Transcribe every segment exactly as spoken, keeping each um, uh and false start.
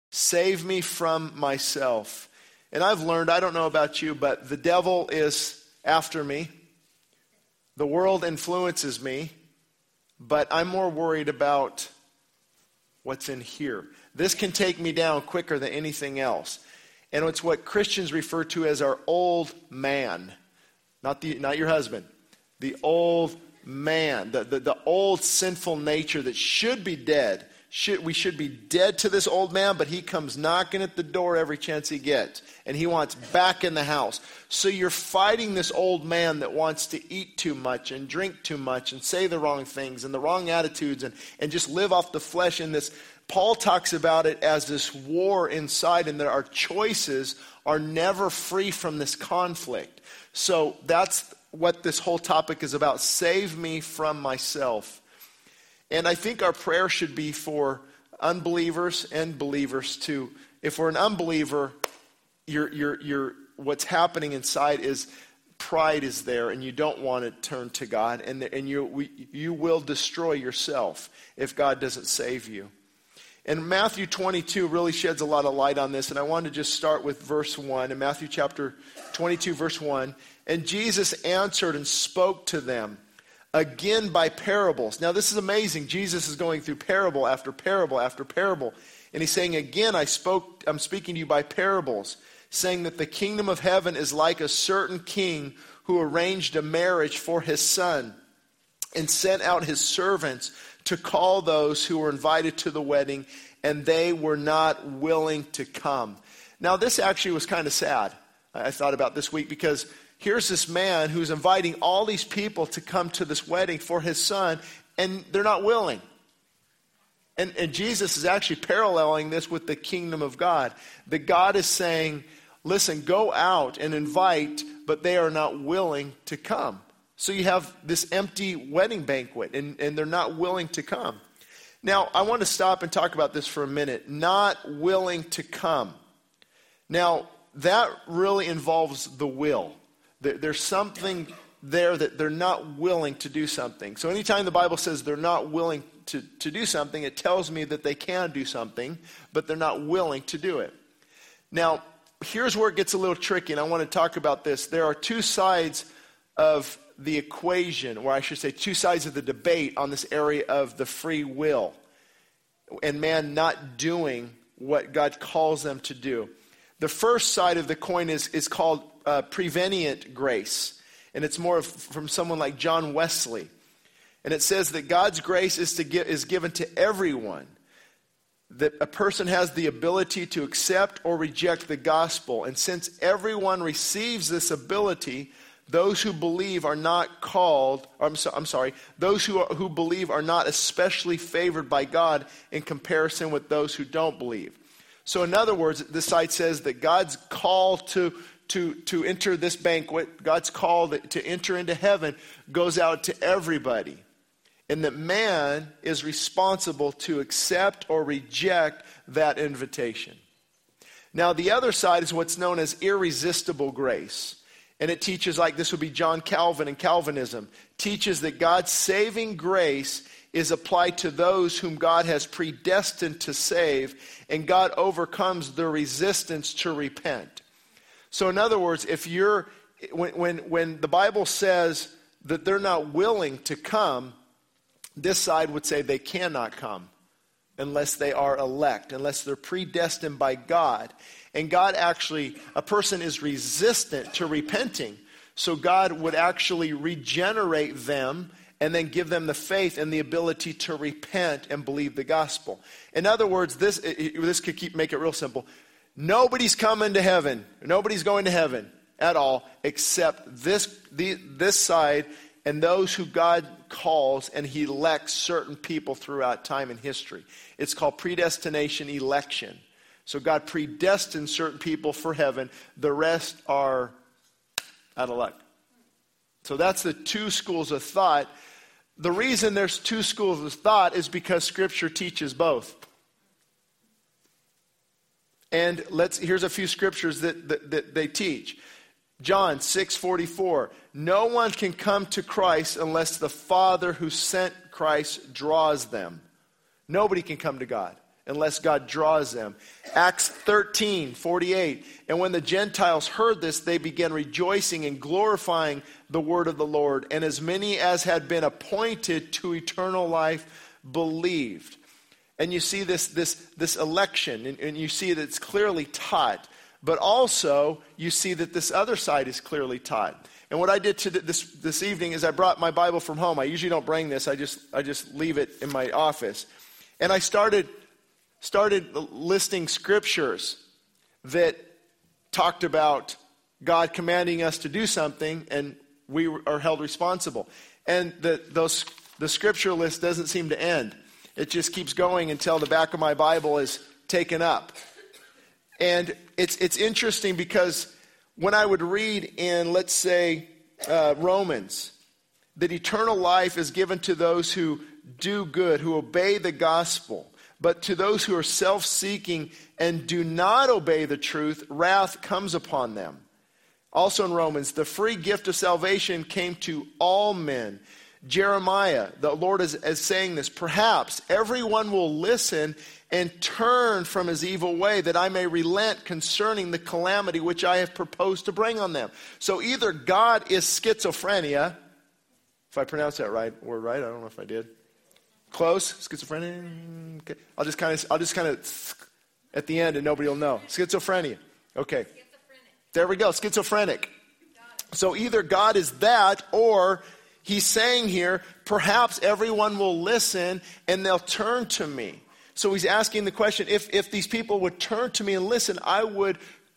Save me from myself. And I've learned, I don't know about you, but the devil is after me. The world influences me, but I'm more worried about what's in here. This can take me down quicker than anything else. And it's what Christians refer to as our old man. Not the not your husband. The old man. The, the, the old sinful nature that should be dead. Should, we should be dead to this old man, but he comes knocking at the door every chance he gets. And he wants back in the house. So you're fighting this old man that wants to eat too much and drink too much and say the wrong things and the wrong attitudes and, and just live off the flesh in this. Paul talks about it as this war inside, and that our choices are never free from this conflict. So that's what this whole topic is about. Save me from myself. And I think our prayer should be for unbelievers and believers too. If we're an unbeliever, you're, you're, you're, what's happening inside is pride is there, and you don't want to turn to God, and, and you, we, you will destroy yourself if God doesn't save you. And Matthew twenty-two really sheds a lot of light on this, and I want to just start with verse one. In Matthew chapter twenty-two, verse one, and Jesus answered and spoke to them again by parables. Now this is amazing. Jesus is going through parable after parable after parable. And he's saying, again, I spoke, I'm speaking to you by parables, saying that the kingdom of heaven is like a certain king who arranged a marriage for his son and sent out his servants to call those who were invited to the wedding, and they were not willing to come. Now this actually was kind of sad, I thought about this week, because here's this man who's inviting all these people to come to this wedding for his son, and they're not willing. And, and Jesus is actually paralleling this with the kingdom of God. That God is saying, listen, go out and invite, but they are not willing to come. So you have this empty wedding banquet, and, and they're not willing to come. Now, I want to stop and talk about this for a minute. Not willing to come. Now, that really involves the will. There's something there that they're not willing to do something. So anytime the Bible says they're not willing to, to do something, it tells me that they can do something, but they're not willing to do it. Now, here's where it gets a little tricky, and I want to talk about this. There are two sides of the equation, or I should say two sides of the debate on this area of the free will and man not doing what God calls them to do. The first side of the coin is, is called uh, prevenient grace, and it's more of, from someone like John Wesley. And it says that God's grace is to give, is given to everyone, that a person has the ability to accept or reject the gospel. And since everyone receives this ability, those who believe are not called, or I'm, so, I'm sorry, those who, are, who believe are not especially favored by God in comparison with those who don't believe. So in other words, this side says that God's call to, to, to enter this banquet, God's call to enter into heaven goes out to everybody. And that man is responsible to accept or reject that invitation. Now the other side is what's known as irresistible grace. And it teaches, like this would be John Calvin and Calvinism, teaches that God's saving grace is applied to those whom God has predestined to save, and God overcomes their resistance to repent. So in other words, if you're, when, when, when the Bible says that they're not willing to come, this side would say they cannot come unless they are elect, unless they're predestined by God. And God actually, a person is resistant to repenting. So God would actually regenerate them and then give them the faith and the ability to repent and believe the gospel. In other words, this this could keep make it real simple. Nobody's coming to heaven. Nobody's going to heaven at all except this the, this side and those who God calls, and he elects certain people throughout time and history. It's called predestination election. So God predestines certain people for heaven. The rest are out of luck. So that's the two schools of thought. The reason there's two schools of thought is because Scripture teaches both. And let's here's a few scriptures that, that, that they teach. John six forty-four. No one can come to Christ unless the Father who sent Christ draws them. Nobody can come to God unless God draws them. Acts thirteen forty-eight. And when the Gentiles heard this, they began rejoicing and glorifying the word of the Lord. And as many as had been appointed to eternal life believed. And you see this, this, this election, and, and you see that it's clearly taught. But also, you see that this other side is clearly taught. And what I did to this this evening is I brought my Bible from home. I usually don't bring this. I just I just leave it in my office. And I started started listing scriptures that talked about God commanding us to do something, and we are held responsible. And the those the scripture list doesn't seem to end. It just keeps going until the back of my Bible is taken up. And it's it's interesting because when I would read in, let's say, uh, Romans, that eternal life is given to those who do good, who obey the gospel. But to those who are self-seeking and do not obey the truth, wrath comes upon them. Also in Romans, the free gift of salvation came to all men. Jeremiah, the Lord is, is saying this, perhaps everyone will listen and turn from his evil way, that I may relent concerning the calamity which I have proposed to bring on them. So either God is schizophrenia, if I pronounced that right, word right, I don't know if I did. Close, schizophrenia. Okay. I'll just kind of, I'll just kind of at the end, and nobody will know. Schizophrenia. Okay. There we go. Schizophrenic. So either God is that, or he's saying here, perhaps everyone will listen and they'll turn to me. So he's asking the question, if, if these people would turn to me and listen, I would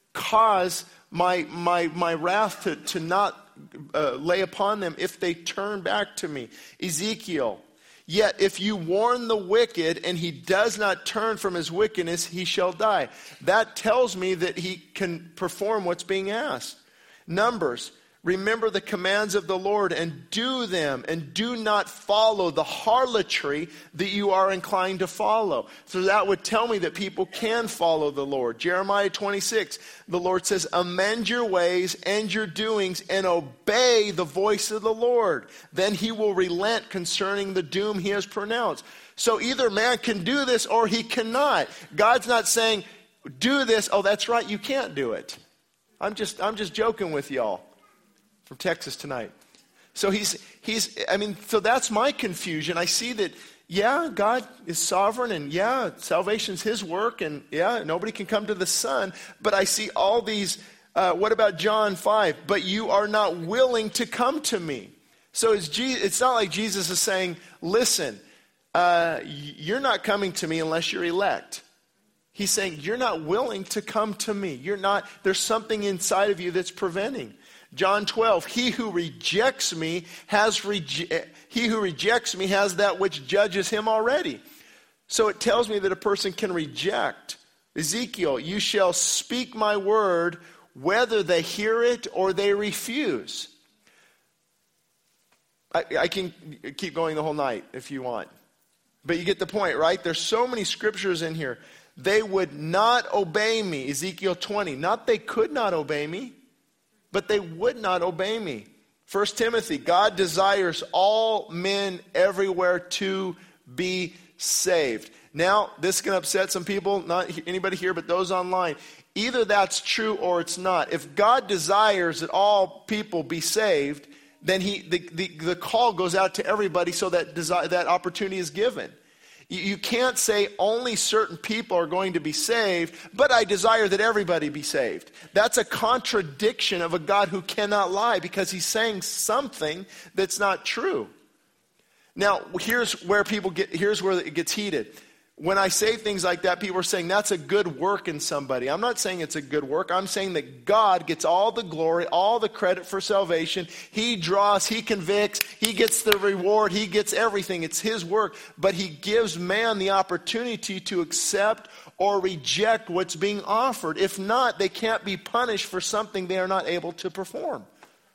cause my my my wrath to, to not uh, lay upon them if they turn back to me. Ezekiel, yet if you warn the wicked and he does not turn from his wickedness, he shall die. That tells me that he can perform what's being asked. Numbers, remember the commands of the Lord and do them, and do not follow the harlotry that you are inclined to follow. So that would tell me that people can follow the Lord. Jeremiah twenty-six, the Lord says, amend your ways and your doings and obey the voice of the Lord. Then he will relent concerning the doom he has pronounced. So either man can do this or he cannot. God's not saying, do this. Oh, that's right, you can't do it. I'm just, I'm just joking with y'all. From Texas tonight. So he's, he's, I mean, so that's my confusion. I see that, yeah, God is sovereign, and yeah, salvation's his work, and yeah, nobody can come to the Son. But I see all these, uh, what about John five? But you are not willing to come to me. So it's, Je- it's not like Jesus is saying, listen, uh, you're not coming to me unless you're elect. He's saying, you're not willing to come to me. You're not, there's something inside of you that's preventing. John twelve, he who rejects me has reje- he who rejects me has that which judges him already. So it tells me that a person can reject. Ezekiel, you shall speak my word whether they hear it or they refuse. I, I can keep going the whole night if you want. But you get the point, right? There's so many scriptures in here. They would not obey me. Ezekiel twenty, not they could not obey me, but they would not obey me. First Timothy, God desires all men everywhere to be saved. Now, this can upset some people, not anybody here, but those online. Either that's true or it's not. If God desires that all people be saved, then he the, the, the call goes out to everybody, so that desire, that opportunity is given. You can't say only certain people are going to be saved, but I desire that everybody be saved. That's a contradiction of a God who cannot lie, because he's saying something that's not true. Now, here's where people get, here's where it gets heated. When I say things like that, people are saying that's a good work in somebody. I'm not saying it's a good work. I'm saying that God gets all the glory, all the credit for salvation. He draws, he convicts, he gets the reward, he gets everything. It's his work. But he gives man the opportunity to accept or reject what's being offered. If not, they can't be punished for something they are not able to perform.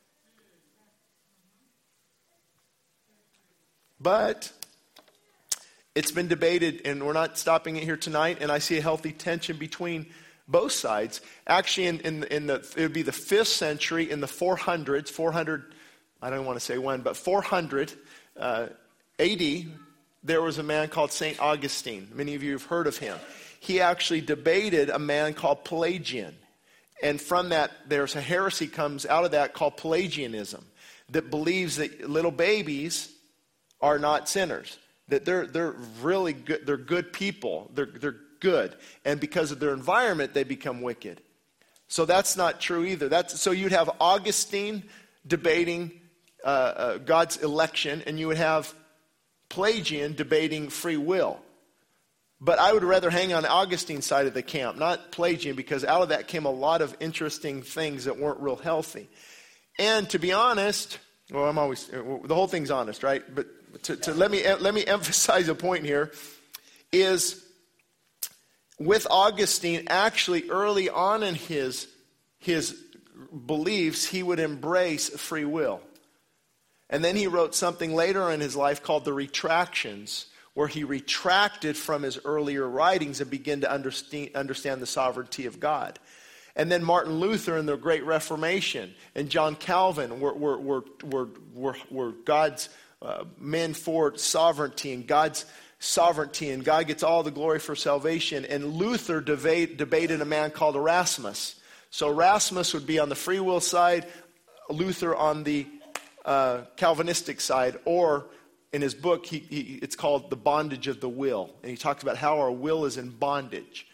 But it's been debated, and we're not stopping it here tonight, and I see a healthy tension between both sides. Actually, in, in, in the, it would be the fifth century, in the four hundreds, four hundred, I don't want to say when, but four hundred uh, A D, there was a man called Saint Augustine. Many of you have heard of him. He actually debated a man called Pelagian. And from that, there's a heresy comes out of that called Pelagianism, that believes that little babies are not sinners, that they're they're really good, they're good people, they're they're good, and because of their environment, they become wicked. So that's not true either. That's so you'd have Augustine debating uh, uh, God's election, and you would have Pelagian debating free will. But I would rather hang on Augustine's side of the camp, not Pelagian, because out of that came a lot of interesting things that weren't real healthy. And to be honest, well, I'm always, the whole thing's honest, right? But to, to let me let me emphasize a point here, is with Augustine, actually early on in his, his beliefs, he would embrace free will. And then he wrote something later in his life called the Retractions, where he retracted from his earlier writings and began to understand, understand the sovereignty of God. And then Martin Luther and the Great Reformation and John Calvin were, were, were, were, were, were God's uh, men for sovereignty and God's sovereignty, and God gets all the glory for salvation. And Luther debate, debated a man called Erasmus. So Erasmus would be on the free will side, Luther on the uh, Calvinistic side, or in his book, he, he, it's called The Bondage of the Will. And he talks about how our will is in bondage.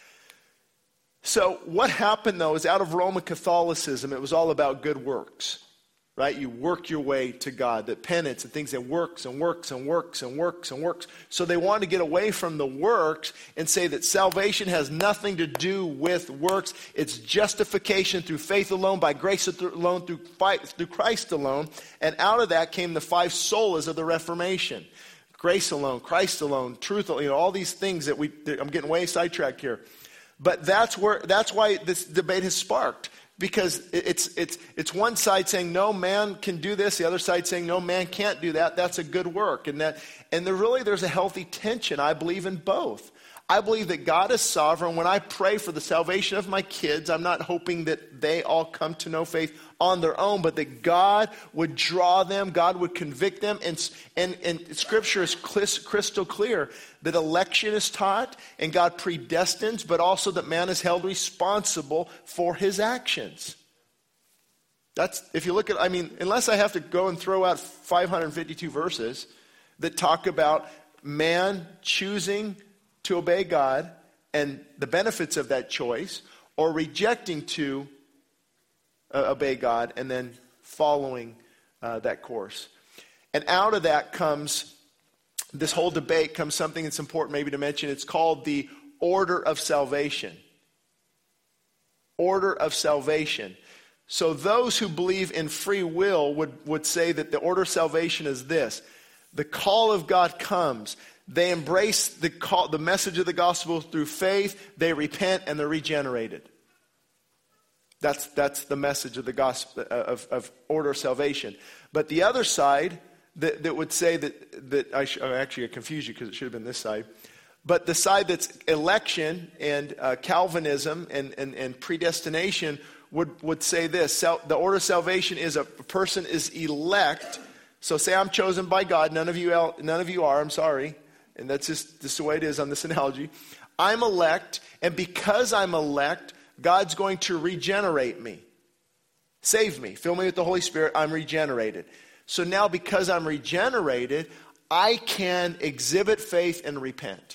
So what happened, though, is out of Roman Catholicism, it was all about good works. Right? You work your way to God. That penance and things that works and works and works and works and works. So they wanted to get away from the works and say that salvation has nothing to do with works. It's justification through faith alone, by grace alone, through, through Christ alone. And out of that came the five solas of the Reformation. Grace alone, Christ alone, truth alone, you know, all these things that we, I'm getting way sidetracked here. But that's where, that's why this debate has sparked. Because it's it's it's one side saying no, man can do this, the other side saying no, man can't do that. That's a good work, and that and there really there's a healthy tension. I believe in both. I believe that God is sovereign. When I pray for the salvation of my kids, I'm not hoping that they all come to know faith on their own, but that God would draw them, God would convict them. And, and, and Scripture is crystal clear that election is taught and God predestines, but also that man is held responsible for his actions. That's, if you look at, I mean, unless I have to go and throw out five hundred fifty-two verses that talk about man choosing to obey God and the benefits of that choice, or rejecting to uh, obey God and then following uh, that course. And out of that comes, this whole debate comes something that's important maybe to mention. It's called the order of salvation. Order of salvation. So those who believe in free will would, would say that the order of salvation is this. The call of God comes. They embrace the call, the message of the gospel through faith. They repent and they're regenerated. That's that's the message of the gospel of, of order of salvation. But the other side that, that would say that that I sh- oh, actually I confused you because it should have been this side. But the side that's election and uh, Calvinism and, and, and predestination would would say this: Sal- the order of salvation is a person is elect. So say I'm chosen by God. None of you el- none of you are. I'm sorry. And that's just, just the way it is on this analogy. I'm elect, and because I'm elect, God's going to regenerate me. Save me. Fill me with the Holy Spirit. I'm regenerated. So now because I'm regenerated, I can exhibit faith and repent.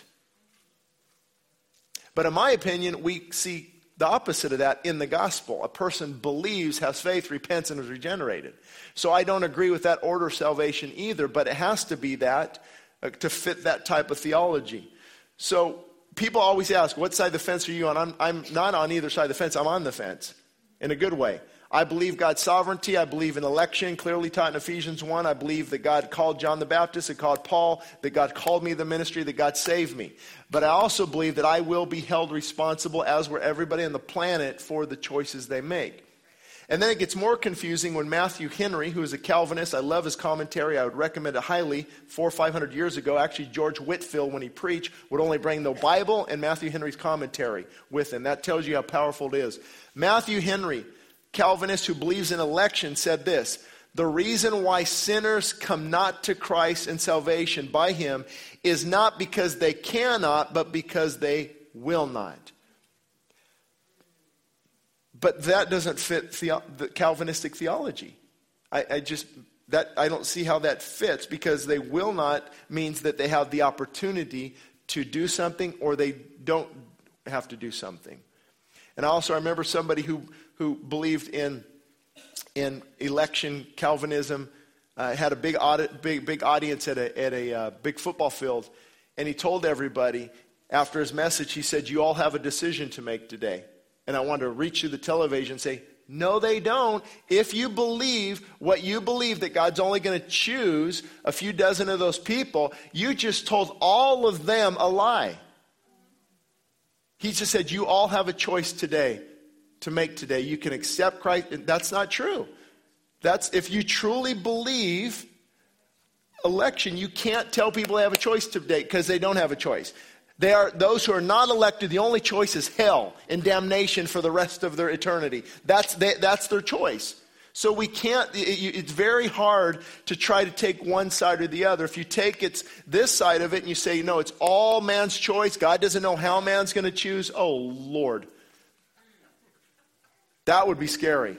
But in my opinion, we see the opposite of that in the gospel. A person believes, has faith, repents, and is regenerated. So I don't agree with that order of salvation either, but it has to be that to fit that type of theology. So people always ask, what side of the fence are you on? I'm, I'm not on either side of the fence. I'm on the fence in a good way. I believe God's sovereignty. I believe in election, clearly taught in Ephesians one. I believe that God called John the Baptist, that called Paul, that God called me to the ministry, that God saved me. But I also believe that I will be held responsible, as will everybody on the planet, for the choices they make. And then it gets more confusing when Matthew Henry, who is a Calvinist, I love his commentary, I would recommend it highly, four or five hundred years ago, actually George Whitefield, when he preached, would only bring the Bible and Matthew Henry's commentary with him. That tells you how powerful it is. Matthew Henry, Calvinist who believes in election, said this: The reason why sinners come not to Christ and salvation by him is not because they cannot, but because they will not. But that doesn't fit the, the Calvinistic theology. I, I just, that I don't see how that fits, because they will not means that they have the opportunity to do something or they don't have to do something. And also I remember somebody who, who believed in, in election Calvinism, uh, had a big, audit, big, big audience at a, at a uh, big football field, and he told everybody after his message, he said, you all have a decision to make today. And I wanted to reach through the television and say, no, they don't. If you believe what you believe, that God's only going to choose a few dozen of those people, you just told all of them a lie. He just said, you all have a choice today to make today. You can accept Christ. That's not true. That's if you truly believe election, you can't tell people they have a choice today because they don't have a choice. They are those who are not elected. The only choice is hell and damnation for the rest of their eternity. That's they, that's their choice. So we can't. It, it's very hard to try to take one side or the other. If you take it's this side of it and you say, no, it's all man's choice. God doesn't know how man's going to choose. Oh Lord, that would be scary.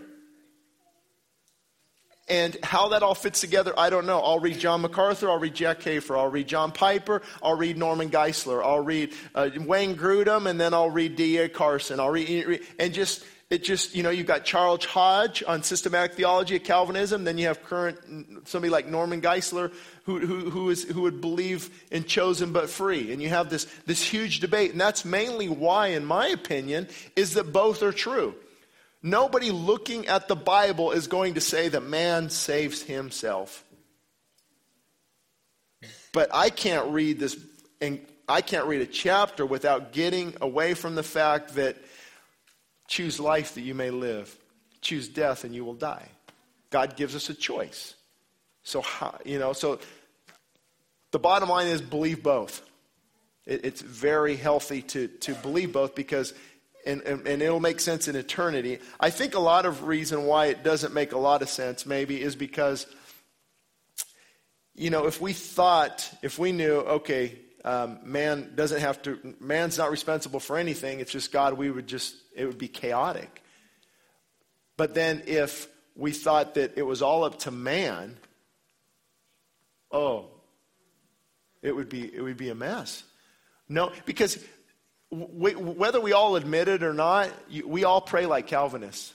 And how that all fits together, I don't know. I'll read John MacArthur, I'll read Jack Hafer, I'll read John Piper, I'll read Norman Geisler, I'll read uh, Wayne Grudem, and then I'll read D A Carson. I'll read, and just, it just, you know, you've got Charles Hodge on systematic theology of Calvinism, then you have current, somebody like Norman Geisler, who, who, who, is, who would believe in chosen but free. And you have this, this huge debate, and that's mainly why, in my opinion, is that both are true. Nobody looking at the Bible is going to say that man saves himself. But I can't read this, and I can't read a chapter without getting away from the fact that choose life that you may live, choose death and you will die. God gives us a choice. So, you know, so the bottom line is believe both. It, it's very healthy to, to believe both because And, and, and it'll make sense in eternity. I think a lot of reason why it doesn't make a lot of sense maybe is because, you know, if we thought, if we knew, okay, um, man doesn't have to, man's not responsible for anything, it's just God, we would just, it would be chaotic. But then if we thought that it was all up to man, oh, it would be, it would be a mess. No, because We, whether we all admit it or not, you, we all pray like Calvinists.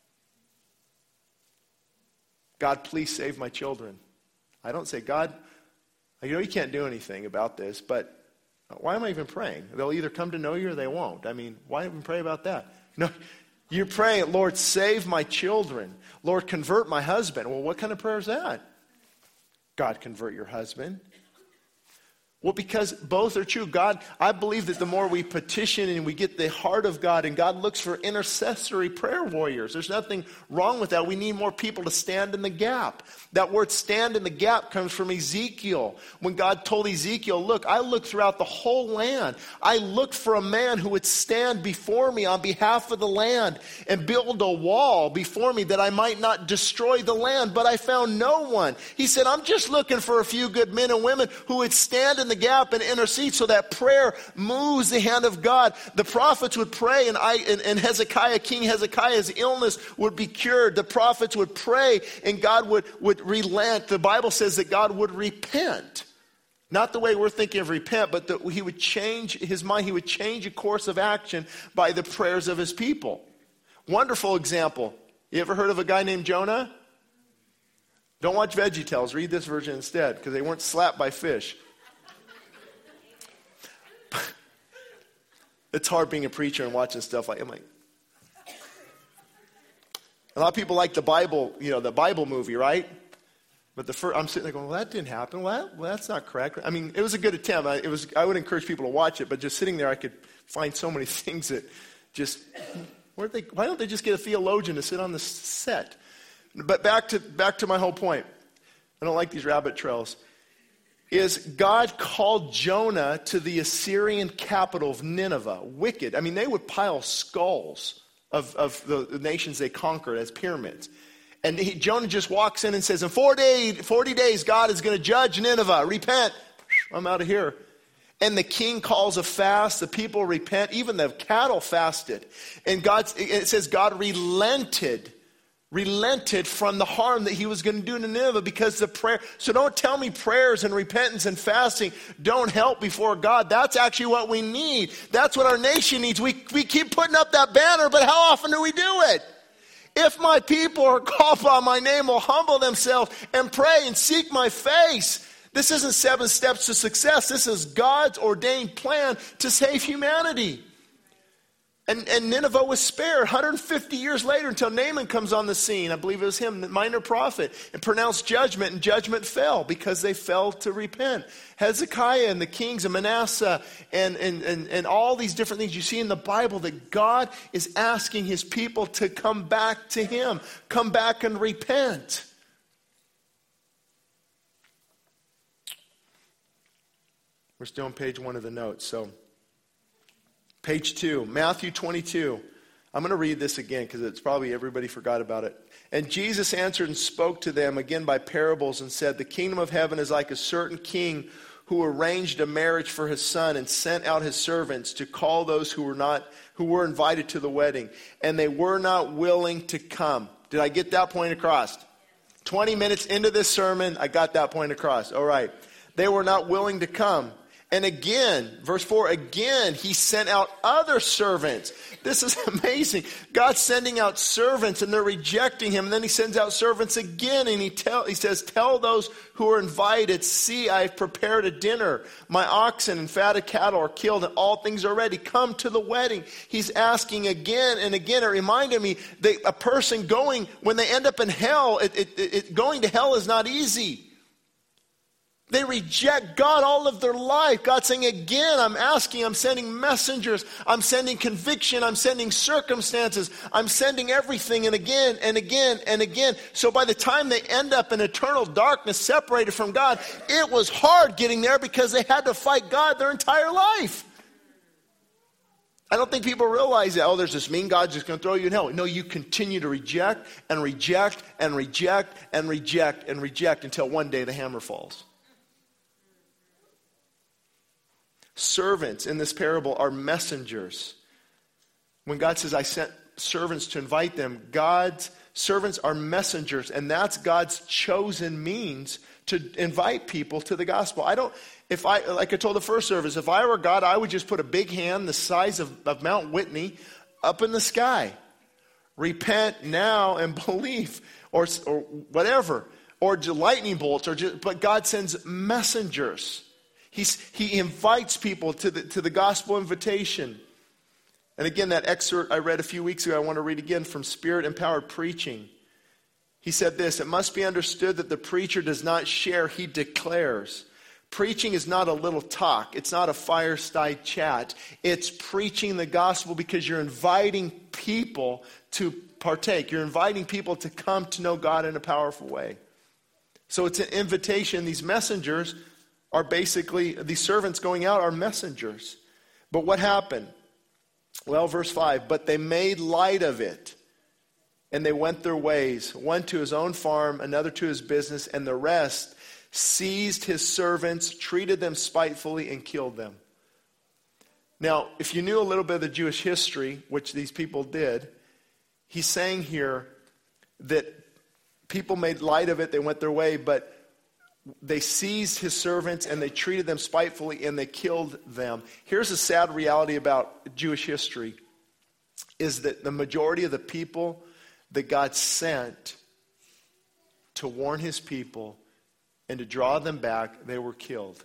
God, please save my children. I don't say, God, you know you can't do anything about this, but why am I even praying? They'll either come to know you or they won't. I mean, why even pray about that? No, you're praying, Lord, save my children. Lord, convert my husband. Well, what kind of prayer is that? God, convert your husband. Well, because both are true. God, I believe that the more we petition and we get the heart of God, and God looks for intercessory prayer warriors. There's nothing wrong with that. We need more people to stand in the gap. That word stand in the gap comes from Ezekiel. When God told Ezekiel, look, I looked throughout the whole land. I looked for a man who would stand before me on behalf of the land and build a wall before me that I might not destroy the land. But I found no one. He said, I'm just looking for a few good men and women who would stand in the gap and intercede so that prayer moves the hand of God. The prophets would pray, and, I, and, and Hezekiah, King Hezekiah's illness would be cured. The prophets would pray and God would, would relent. The Bible says that God would repent. Not the way we're thinking of repent, but that he would change his mind. He would change a course of action by the prayers of his people. Wonderful example. You ever heard of a guy named Jonah? Don't watch VeggieTales. Read this version instead, because they weren't slapped by fish. It's hard being a preacher and watching stuff like I'm like. A lot of people like the Bible, you know, the Bible movie, right? But the first, I'm sitting there going, well, that didn't happen. Well, that, well, that's not correct. I mean, it was a good attempt. I, it was. I would encourage people to watch it, but just sitting there, I could find so many things that just, where they, why don't they just get a theologian to sit on the set? But back to back to my whole point. I don't like these rabbit trails. Is God called Jonah to the Assyrian capital of Nineveh. Wicked. I mean, they would pile skulls of, of the, the nations they conquered as pyramids. And he, Jonah just walks in and says, in four days, forty days, God is going to judge Nineveh. Repent. I'm out of here. And the king calls a fast. The people repent. Even the cattle fasted. And God, it says God relented. Relented from the harm that he was going to do to Nineveh because the prayer. So don't tell me prayers and repentance and fasting don't help before God. That's actually what we need. That's what our nation needs. We, we keep putting up that banner, but how often do we do it? If my people who are called by my name will humble themselves and pray and seek my face. This isn't seven steps to success. This is God's ordained plan to save humanity. And, and Nineveh was spared one hundred fifty years later until Naaman comes on the scene. I believe it was him, the minor prophet, and pronounced judgment, and judgment fell because they failed to repent. Hezekiah and the kings of Manasseh and, and, and, and all these different things you see in the Bible, that God is asking his people to come back to him. Come back and repent. We're still on page one of the notes, so... Page two, Matthew twenty-two. I'm going to read this again because it's probably everybody forgot about it. And Jesus answered and spoke to them again by parables and said, the kingdom of heaven is like a certain king who arranged a marriage for his son and sent out his servants to call those who were not, who were invited to the wedding. And they were not willing to come. Did I get that point across? twenty minutes into this sermon, I got that point across. All right. They were not willing to come. And again, verse four, again, he sent out other servants. This is amazing. God's sending out servants and they're rejecting him. And then he sends out servants again and he tell he says, tell those who are invited, see, I've prepared a dinner. My oxen and fatted cattle are killed and all things are ready. Come to the wedding. He's asking again and again. It reminded me that a person going, when they end up in hell, it, it, it, going to hell is not easy. They reject God all of their life. God's saying, again, I'm asking, I'm sending messengers, I'm sending conviction, I'm sending circumstances, I'm sending everything, and again and again and again. So by the time they end up in eternal darkness, separated from God, it was hard getting there because they had to fight God their entire life. I don't think people realize that, oh, there's this mean God just going to throw you in hell. No, you continue to reject and reject and reject and reject and reject until one day the hammer falls. Servants in this parable are messengers. When God says, I sent servants to invite them, God's servants are messengers, and that's God's chosen means to invite people to the gospel. I don't, if I, like I told the first service, if I were God, I would just put a big hand the size of, of Mount Whitney up in the sky. Repent now and believe, or, or whatever, or lightning bolts, or just, but God sends messengers. He's, he invites people to the, to the gospel invitation. And again, that excerpt I read a few weeks ago, I want to read again from Spirit-Empowered Preaching. He said this, it must be understood that the preacher does not share, he declares. Preaching is not a little talk. It's not a fireside chat. It's preaching the gospel because you're inviting people to partake. You're inviting people to come to know God in a powerful way. So it's an invitation. These messengers are basically, these servants going out are messengers. But what happened? Well, verse five, but they made light of it, and they went their ways, one to his own farm, another to his business, and the rest seized his servants, treated them spitefully, and killed them. Now, if you knew a little bit of the Jewish history, which these people did, he's saying here that people made light of it, they went their way, but they seized his servants and they treated them spitefully and they killed them. Here's a sad reality about Jewish history, is that the majority of the people that God sent to warn his people and to draw them back, they were killed.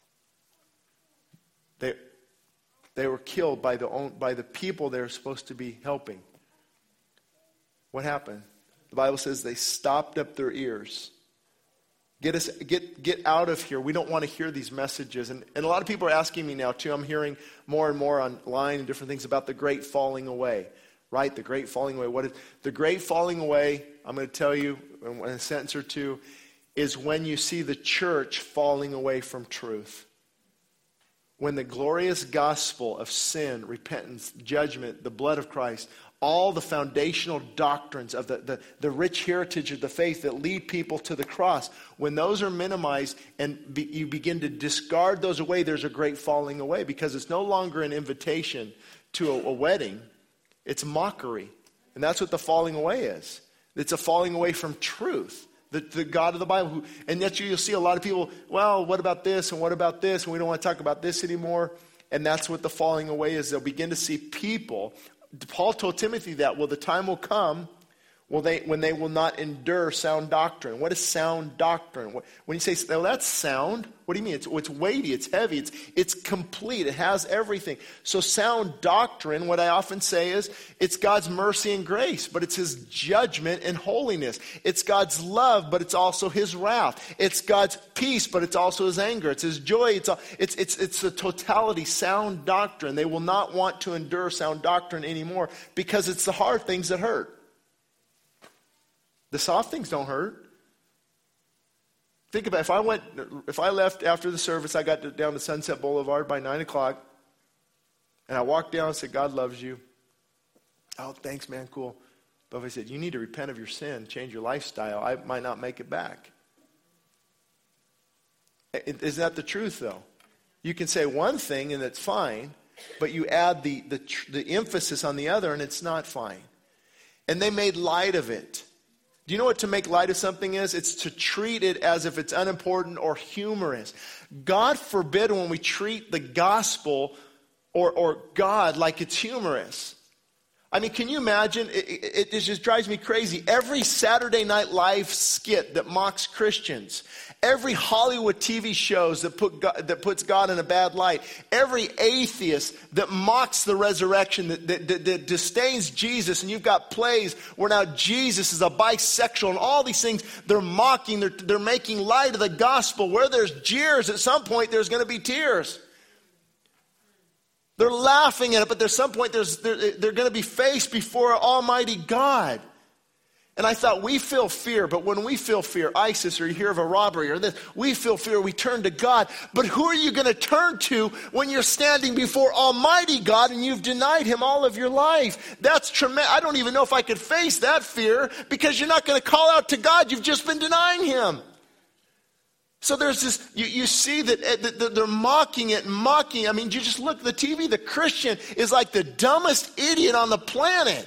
They, they were killed by the, own, by the people they were supposed to be helping. What happened? The Bible says they stopped up their ears. Get us, get, get out of here. We don't want to hear these messages. And, and a lot of people are asking me now, too. I'm hearing more and more online and different things about the great falling away. Right? The great falling away. What is the great falling away? I'm going to tell you in a sentence or two, is when you see the church falling away from truth. When the glorious gospel of sin, repentance, judgment, the blood of Christ, all the foundational doctrines of the, the, the rich heritage of the faith that lead people to the cross, when those are minimized and be, you begin to discard those away, there's a great falling away, because it's no longer an invitation to a, a wedding. It's mockery. And that's what the falling away is. It's a falling away from truth. The, the God of the Bible. Who, and yet you'll see a lot of people, well, what about this and what about this? And we don't want to talk about this anymore. And that's what the falling away is. They'll begin to see people. Paul told Timothy that, well, the time will come will they, when they will not endure sound doctrine. What is sound doctrine? When you say, well, that's sound, what do you mean? It's, it's weighty, it's heavy, it's, it's complete, it has everything. So sound doctrine, what I often say is, it's God's mercy and grace, but it's his judgment and holiness. It's God's love, but it's also his wrath. It's God's peace, but it's also his anger. It's his joy. It's, all, it's, it's, it's the totality, sound doctrine. They will not want to endure sound doctrine anymore because it's the hard things that hurt. The soft things don't hurt. Think about it. If I went, if I left after the service, I got to, down to Sunset Boulevard by nine o'clock, and I walked down and said, God loves you. Oh, thanks, man, cool. But if I said, you need to repent of your sin, change your lifestyle, I might not make it back. Isn't that the truth, though? You can say one thing and it's fine, but you add the, the, the emphasis on the other and it's not fine. And they made light of it. Do you know what to make light of something is? It's to treat it as if it's unimportant or humorous. God forbid when we treat the gospel or, or God like it's humorous. I mean, can you imagine? It, it, it just drives me crazy. Every Saturday Night Live skit that mocks Christians, every Hollywood T V shows that put God, that puts God in a bad light, every atheist that mocks the resurrection, that, that, that, that disdains Jesus, and you've got plays where now Jesus is a bisexual, and all these things they're mocking, they're, they're making light of the gospel. Where there's jeers, at some point there's going to be tears. They're laughing at it, but at some point there's, they're, they're going to be faced before Almighty God. And I thought, we feel fear, but when we feel fear, ISIS, or you hear of a robbery or this, we feel fear, we turn to God. But who are you going to turn to when you're standing before Almighty God and you've denied him all of your life? That's tremendous. I don't even know if I could face that fear, because you're not going to call out to God. You've just been denying him. So there's this, you, you see that, that they're mocking it and mocking. I mean, you just look at the T V, the Christian is like the dumbest idiot on the planet.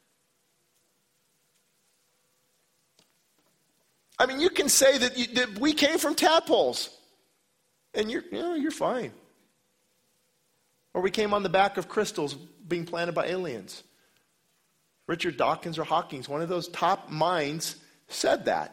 I mean, you can say that, you, that we came from tadpoles, and you're, you know, you're fine. Or we came on the back of crystals being planted by aliens. Richard Dawkins or Hawkins, one of those top minds, said that.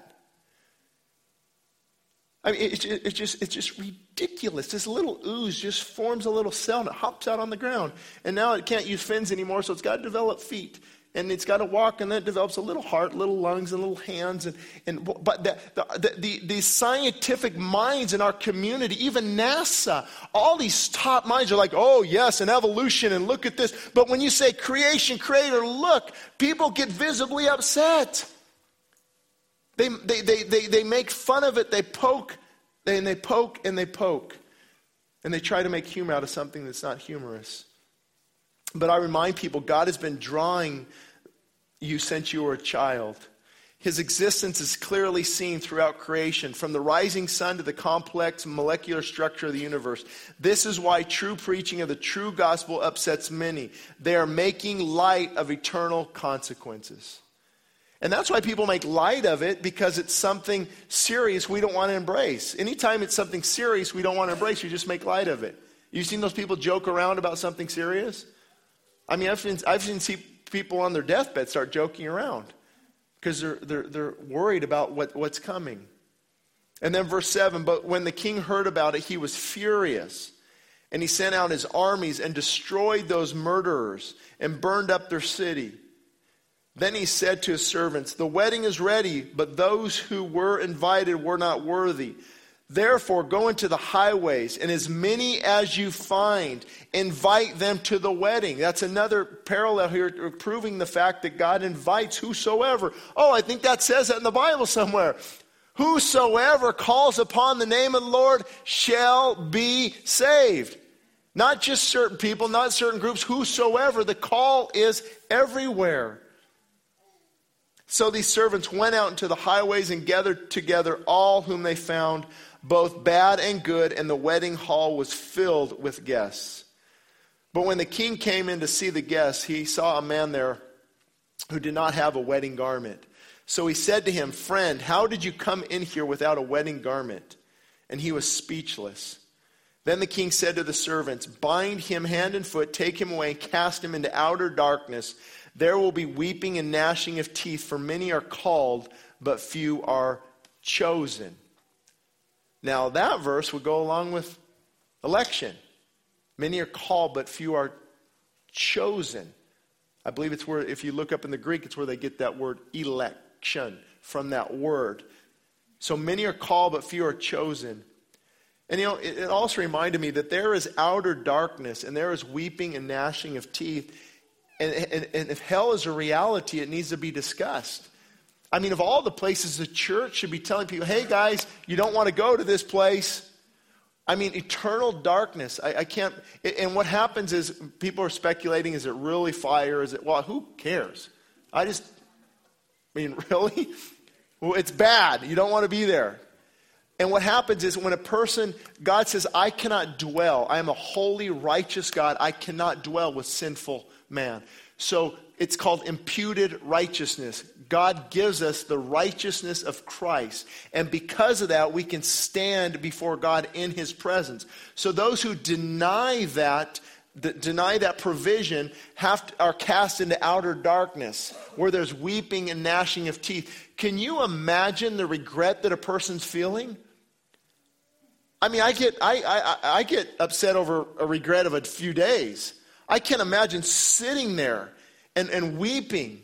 I mean, it's, it's just it's just ridiculous. This little ooze just forms a little cell and it hops out on the ground. And now it can't use fins anymore, so it's got to develop feet. And it's got to walk, and then it develops a little heart, little lungs, and little hands. And, and but the, the, the, the scientific minds in our community, even NASA, all these top minds are like, oh, yes, and evolution, and look at this. But when you say creation, creator, look, people get visibly upset. They, they, they, they, they make fun of it, they poke, and they poke, and they poke. And they try to make humor out of something that's not humorous. But I remind people, God has been drawing you since you were a child. His existence is clearly seen throughout creation, from the rising sun to the complex molecular structure of the universe. This is why true preaching of the true gospel upsets many. They are making light of eternal consequences. And that's why people make light of it, because it's something serious we don't want to embrace. Anytime it's something serious we don't want to embrace, you just make light of it. You've seen those people joke around about something serious? I mean, I've seen, I've seen see people on their deathbed start joking around because they're, they're, they're worried about what, what's coming. And then verse seven, but when the king heard about it, he was furious. And he sent out his armies and destroyed those murderers and burned up their city. Then he said to his servants, the wedding is ready, but those who were invited were not worthy. Therefore, go into the highways, and as many as you find, invite them to the wedding. That's another parallel here, proving the fact that God invites whosoever. Oh, I think that says that in the Bible somewhere. Whosoever calls upon the name of the Lord shall be saved. Not just certain people, not certain groups, whosoever. The call is everywhere. So these servants went out into the highways and gathered together all whom they found, both bad and good, and the wedding hall was filled with guests. But when the king came in to see the guests, he saw a man there who did not have a wedding garment. So he said to him, "Friend, how did you come in here without a wedding garment?" And he was speechless. Then the king said to the servants, "Bind him hand and foot, take him away, and cast him into outer darkness. There will be weeping and gnashing of teeth, for many are called, but few are chosen." Now that verse would go along with election. Many are called, but few are chosen. I believe it's where, if you look up in the Greek, it's where they get that word election from that word. So many are called, but few are chosen. And you know, it, it also reminded me that there is outer darkness, and there is weeping and gnashing of teeth. And, and, and if hell is a reality, it needs to be discussed. I mean, of all the places the church should be telling people, hey guys, you don't want to go to this place. I mean, eternal darkness. I, I can't, and what happens is people are speculating, is it really fire? Is it, well, who cares? I just, I mean, really? Well, it's bad. You don't want to be there. And what happens is when a person, God says, I cannot dwell. I am a holy, righteous God. I cannot dwell with sinful man. So it's called imputed righteousness. God gives us the righteousness of Christ. And because of that, we can stand before God in his presence. So those who deny that, that deny that provision have to, are cast into outer darkness where there's weeping and gnashing of teeth. Can you imagine the regret that a person's feeling? I mean, I get I, I, I get upset over a regret of a few days. I can't imagine sitting there and, and weeping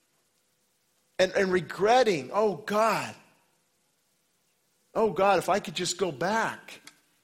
and, and regretting, oh God, oh God, if I could just go back.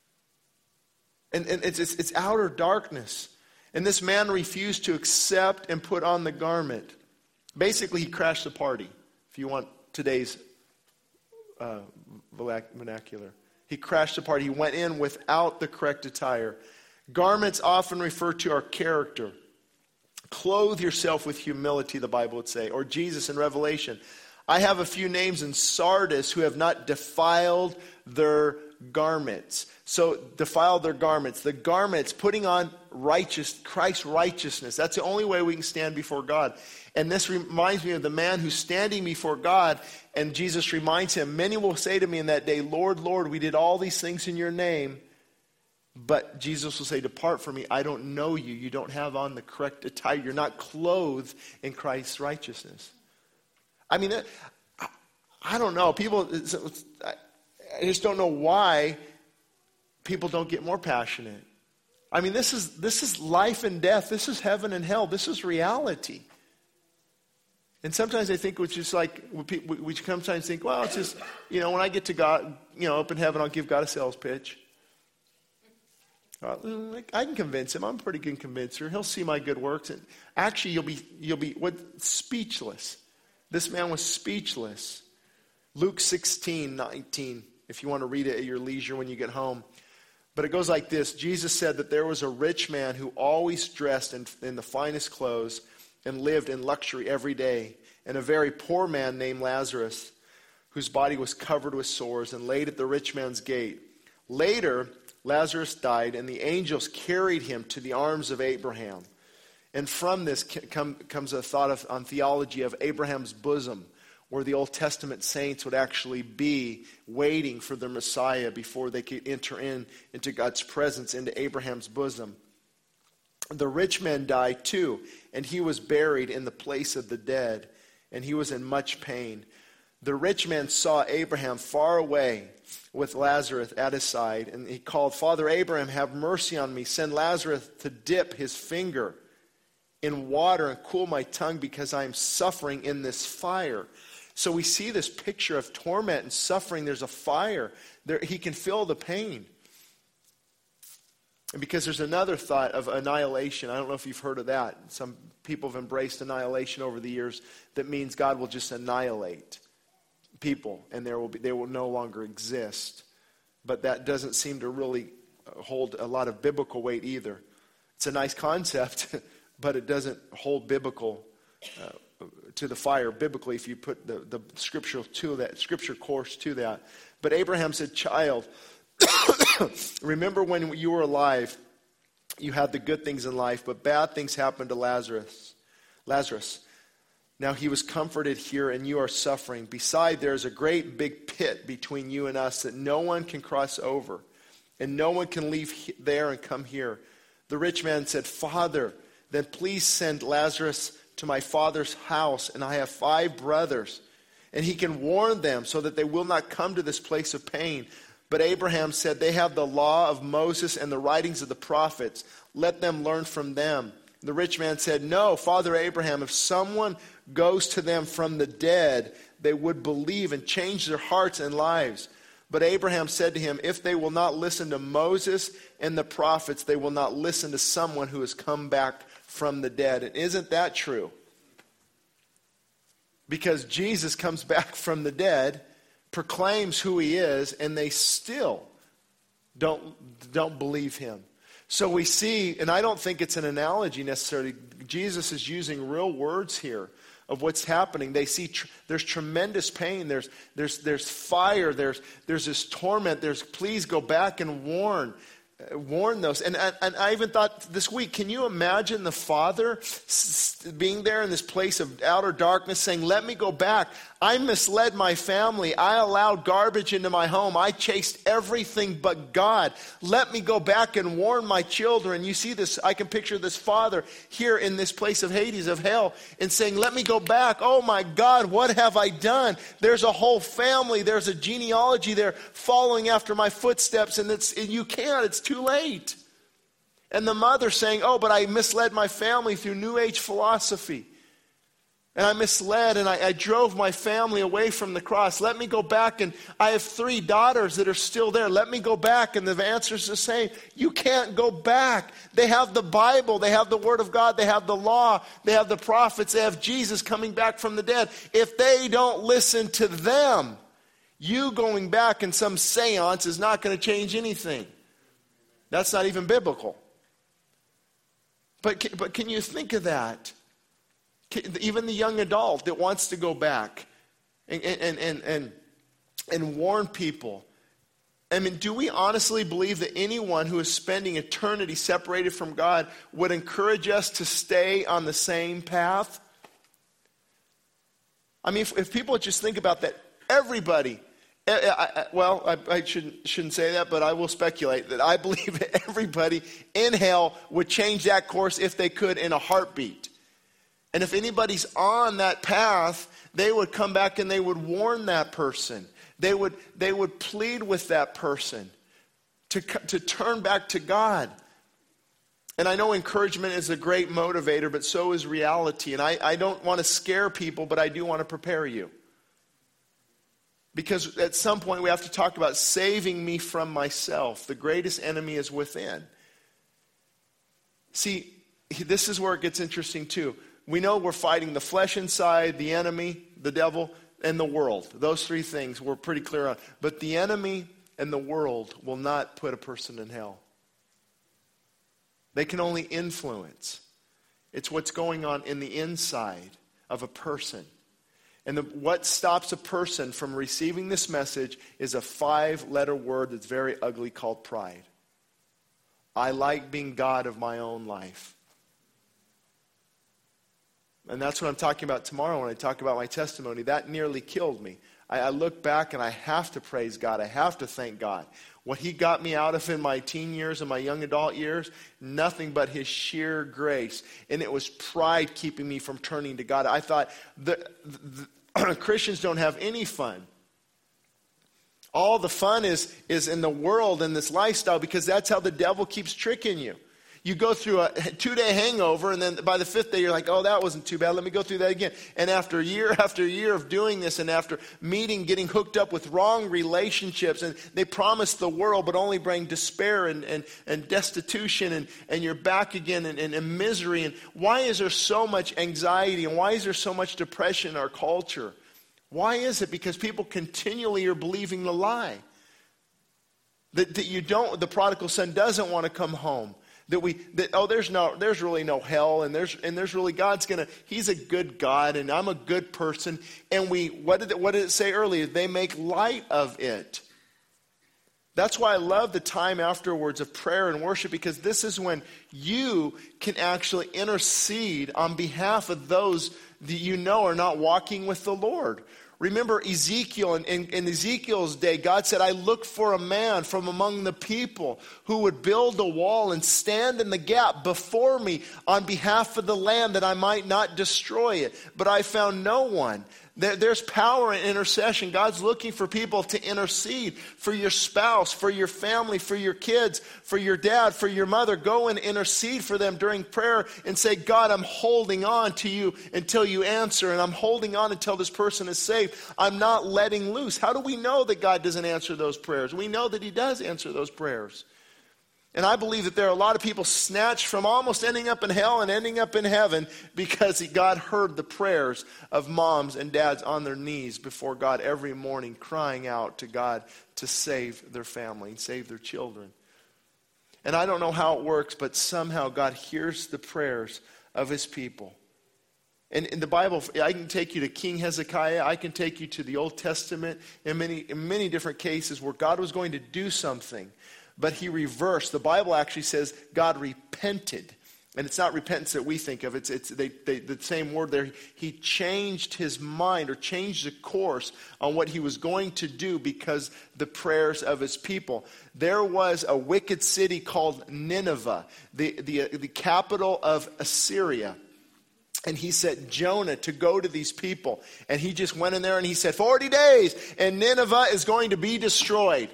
And, and it's, it's, it's outer darkness. And this man refused to accept and put on the garment. Basically, he crashed the party, if you want today's uh, vernacular. He crashed the party. He went in without the correct attire. Garments often refer to our character. Clothe yourself with humility, the Bible would say. Or Jesus in Revelation. I have a few names in Sardis who have not defiled their garments. So defiled their garments. The garments, putting on righteous, Christ's righteousness. That's the only way we can stand before God. And this reminds me of the man who's standing before God, and Jesus reminds him, many will say to me in that day, Lord, Lord, we did all these things in your name. But Jesus will say, depart from me, I don't know you. You don't have on the correct attire. You're not clothed in Christ's righteousness. I mean, I don't know. People, I just don't know why people don't get more passionate. I mean, this is this is life and death. This is heaven and hell. This is reality. And sometimes I think it's just like, we sometimes think, well, it's just, you know, when I get to God, you know, up in heaven, I'll give God a sales pitch. Uh, I can convince him. I'm a pretty good convincer. He'll see my good works. And actually, you'll be you'll be what speechless. This man was speechless. Luke sixteen nineteen. If you want to read it at your leisure when you get home. But it goes like this. Jesus said that there was a rich man who always dressed in, in the finest clothes and lived in luxury every day, and a very poor man named Lazarus, whose body was covered with sores and laid at the rich man's gate. Later, Lazarus died, and the angels carried him to the arms of Abraham. And from this come, comes a thought of, on theology of Abraham's bosom, where the Old Testament saints would actually be waiting for the Messiah before they could enter in into God's presence, into Abraham's bosom. The rich man died too, and he was buried in the place of the dead, and he was in much pain. The rich man saw Abraham far away with Lazarus at his side, and he called, Father Abraham, have mercy on me. Send Lazarus to dip his finger in water and cool my tongue, because I am suffering in this fire. So we see this picture of torment and suffering. There's a fire. There, he can feel the pain. And because there's another thought of annihilation. I don't know if you've heard of that. Some people have embraced annihilation over the years. That means God will just annihilate people, and there will be, they will no longer exist. But that doesn't seem to really hold a lot of biblical weight either. It's a nice concept, but it doesn't hold biblical uh, to the fire biblically if you put the, the scriptural to that scripture course to that. But Abraham said, child, remember when you were alive, you had the good things in life, but bad things happened to Lazarus. Lazarus. Now he was comforted here, and you are suffering. Beside, there is a great big pit between you and us that no one can cross over, and no one can leave there and come here. The rich man said, Father, then please send Lazarus to my father's house, and I have five brothers, and he can warn them so that they will not come to this place of pain. But Abraham said, they have the law of Moses and the writings of the prophets. Let them learn from them. The rich man said, no, Father Abraham, if someone goes to them from the dead, they would believe and change their hearts and lives. But Abraham said to him, if they will not listen to Moses and the prophets, they will not listen to someone who has come back from the dead. And isn't that true? Because Jesus comes back from the dead, proclaims who he is, and they still don't, don't believe him. So we see, and I don't think it's an analogy necessarily, Jesus is using real words here of what's happening. They see tr- there's tremendous pain, there's there's there's fire, there's there's this torment, there's please go back and warn. Warn those. And, and, and I even thought this week, can you imagine the father s- being there in this place of outer darkness saying, let me go back. I misled my family. I allowed garbage into my home. I chased everything but God. Let me go back and warn my children. You see this, I can picture this father here in this place of Hades, of hell, and saying, let me go back. Oh my God, what have I done? There's a whole family. There's a genealogy there following after my footsteps, and it's and you can't. It's too late. And the mother saying, oh, but I misled my family through New Age philosophy. And I misled and I, I drove my family away from the cross. Let me go back, and I have three daughters that are still there. Let me go back. And the answer is the same. You can't go back. They have the Bible. They have the Word of God. They have the law. They have the prophets. They have Jesus coming back from the dead. If they don't listen to them, you going back in some seance is not going to change anything. That's not even biblical. But, but can you think of that? Even the young adult that wants to go back and, and, and, and, and warn people. I mean, do we honestly believe that anyone who is spending eternity separated from God would encourage us to stay on the same path? I mean, if, if people just think about that, everybody, I, I, well, I, I shouldn't, shouldn't say that, but I will speculate that I believe that everybody in hell would change that course if they could in a heartbeat. And if anybody's on that path, they would come back and they would warn that person. They would, they would plead with that person to, to turn back to God. And I know encouragement is a great motivator, but so is reality. And I, I don't want to scare people, but I do want to prepare you. Because at some point we have to talk about saving me from myself. The greatest enemy is within. See, this is where it gets interesting too. We know we're fighting the flesh inside, the enemy, the devil, and the world. Those three things we're pretty clear on. But the enemy and the world will not put a person in hell. They can only influence. It's what's going on in the inside of a person. And the, what stops a person from receiving this message is a five-letter word that's very ugly called pride. I like being God of my own life. And that's what I'm talking about tomorrow when I talk about my testimony. That nearly killed me. I, I look back and I have to praise God. I have to thank God. What he got me out of in my teen years and my young adult years, nothing but his sheer grace. And it was pride keeping me from turning to God. I thought, the, the Christians don't have any fun. All the fun is, is in the world and this lifestyle, because that's how the devil keeps tricking you. You go through a two-day hangover, and then by the fifth day, you're like, oh, that wasn't too bad. Let me go through that again. And after year after year of doing this, and after meeting, getting hooked up with wrong relationships, and they promise the world but only bring despair and, and, and destitution, and, and you're back again in, in, in misery. And why is there so much anxiety, and why is there so much depression in our culture? Why is it? Because people continually are believing the lie. That, that you don't, the prodigal son doesn't want to come home. That we, that, oh, there's no, there's really no hell, and there's, and there's really, God's gonna, he's a good God, and I'm a good person. And we, what did it, what did it say earlier? They make light of it. That's why I love the time afterwards of prayer and worship, because this is when you can actually intercede on behalf of those that you know are not walking with the Lord. Remember Ezekiel, in, in, in Ezekiel's day, God said, I looked for a man from among the people who would build a wall and stand in the gap before me on behalf of the land that I might not destroy it. But I found no one. There, there's power in intercession. God's looking for people to intercede for your spouse, for your family, for your kids, for your dad, for your mother. Go and intercede for them during prayer and say, God, I'm holding on to you until you answer, and I'm holding on until this person is saved. I'm not letting loose. How do we know that God doesn't answer those prayers? We know that he does answer those prayers. And I believe that there are a lot of people snatched from almost ending up in hell and ending up in heaven because God heard the prayers of moms and dads on their knees before God every morning, crying out to God to save their family, save their children. And I don't know how it works, but somehow God hears the prayers of his people. And in the Bible, I can take you to King Hezekiah. I can take you to the Old Testament in many, in many different cases where God was going to do something, but he reversed. The Bible actually says God repented. And it's not repentance that we think of. It's, it's they, they, the same word there. He changed his mind or changed the course on what he was going to do because the prayers of his people. There was a wicked city called Nineveh, the, the, the capital of Assyria. And he sent Jonah to go to these people. And he just went in there and he said, forty days and Nineveh is going to be destroyed.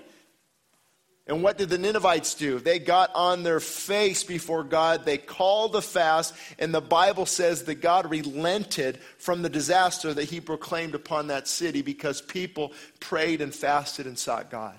And what did the Ninevites do? They got on their face before God. They called a fast. And the Bible says that God relented from the disaster that he proclaimed upon that city because people prayed and fasted and sought God.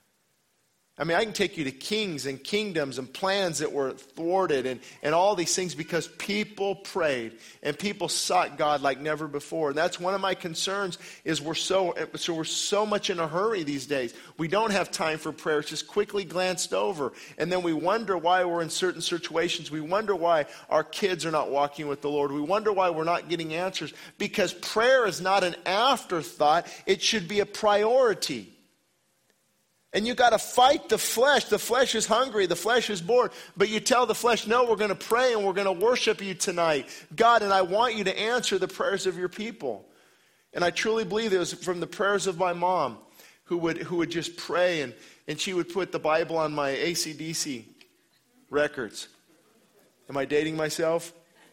I mean, I can take you to kings and kingdoms and plans that were thwarted and, and all these things because people prayed and people sought God like never before. And that's one of my concerns is we're so, so we're so much in a hurry these days. We don't have time for prayer. It's just quickly glanced over. And then we wonder why we're in certain situations. We wonder why our kids are not walking with the Lord. We wonder why we're not getting answers. Because prayer is not an afterthought. It should be a priority. And you got to fight the flesh. The flesh is hungry. The flesh is bored. But you tell the flesh, no, we're going to pray and we're going to worship you tonight. God, and I want you to answer the prayers of your people. And I truly believe it was from the prayers of my mom who would who would just pray. And, and she would put the Bible on my A C D C records. Am I dating myself?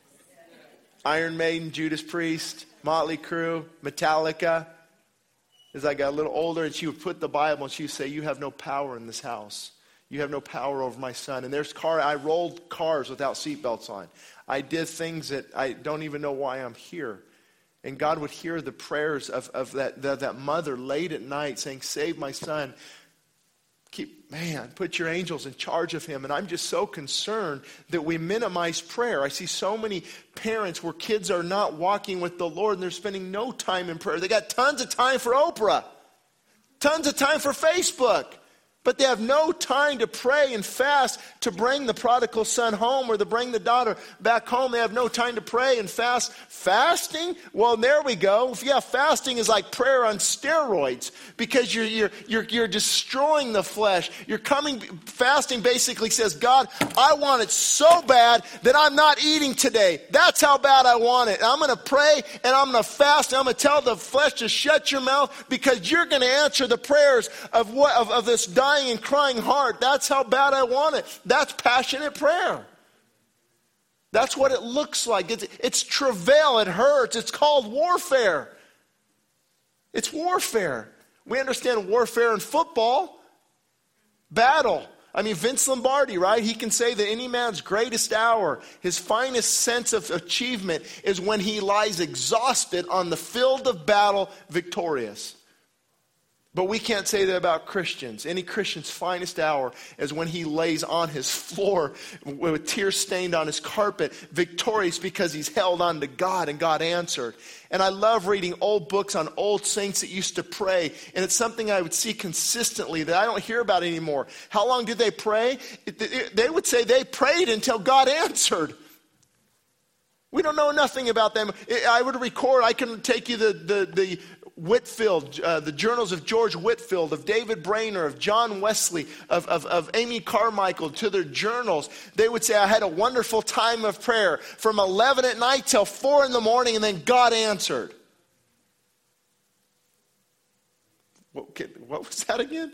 Iron Maiden, Judas Priest, Motley Crue, Metallica. As I got a little older, and she would put the Bible and she would say, you have no power in this house. You have no power over my son. And there's car, I rolled cars without seatbelts on. I did things that I don't even know why I'm here. And God would hear the prayers of, of that, that, that mother late at night saying, save my son. Keep, man, put your angels in charge of him. And I'm just so concerned that we minimize prayer. I see so many parents where kids are not walking with the Lord and they're spending no time in prayer. They got tons of time for Oprah, tons of time for Facebook, but they have no time to pray and fast to bring the prodigal son home or to bring the daughter back home. They have no time to pray and fast. Fasting? Well, there we go. Yeah, fasting is like prayer on steroids because you're you're you're, you're destroying the flesh. You're coming. Fasting basically says, God, I want it so bad that I'm not eating today. That's how bad I want it. And I'm going to pray and I'm going to fast. And I'm going to tell the flesh to shut your mouth because you're going to answer the prayers of what of, of this dying and crying heart. That's how bad I want it. That's passionate prayer. That's what it looks like. It's, it's travail. It hurts. It's called warfare. It's warfare. We understand warfare in football. Battle. I mean, Vince Lombardi, right? He can say that any man's greatest hour, his finest sense of achievement is when he lies exhausted on the field of battle victorious. But we can't say that about Christians. Any Christian's finest hour is when he lays on his floor with tears stained on his carpet, victorious because he's held on to God and God answered. And I love reading old books on old saints that used to pray. And it's something I would see consistently that I don't hear about anymore. How long did they pray? It, it, they would say they prayed until God answered. We don't know nothing about them. I would record, I can take you the, the, the Whitfield, uh, the journals of George Whitfield, of David Brainerd, of John Wesley, of, of, of Amy Carmichael, to their journals. They would say, I had a wonderful time of prayer from eleven at night till four in the morning, and then God answered. What, what was that again?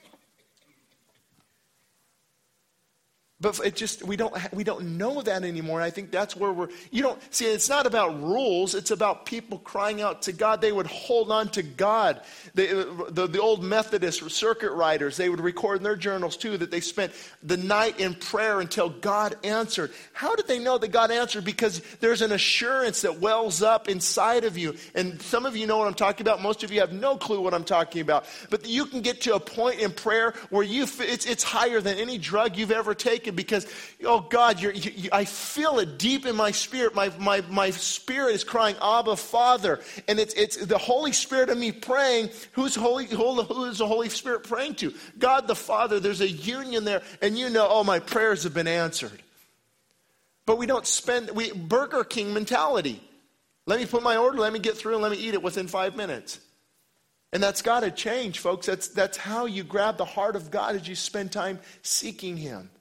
But it just, we don't we don't know that anymore. And I think that's where we're, you don't, see, it's not about rules. It's about people crying out to God. They would hold on to God. The, the, the old Methodist circuit riders, they would record in their journals too that they spent the night in prayer until God answered. How did they know that God answered? Because there's an assurance that wells up inside of you. And some of you know what I'm talking about. Most of you have no clue what I'm talking about. But you can get to a point in prayer where you it's, it's higher than any drug you've ever taken. Because, oh God, you're, you, you, I feel it deep in my spirit. My, my, my spirit is crying, Abba, Father. And it's, it's the Holy Spirit of me praying. Who's holy, who is the Holy Spirit praying to? God the Father. There's a union there. And you know, oh, my prayers have been answered. But we don't spend, we Burger King mentality. Let me put my order, let me get through, and let me eat it within five minutes. And that's got to change, folks. That's, that's how you grab the heart of God as you spend time seeking Him.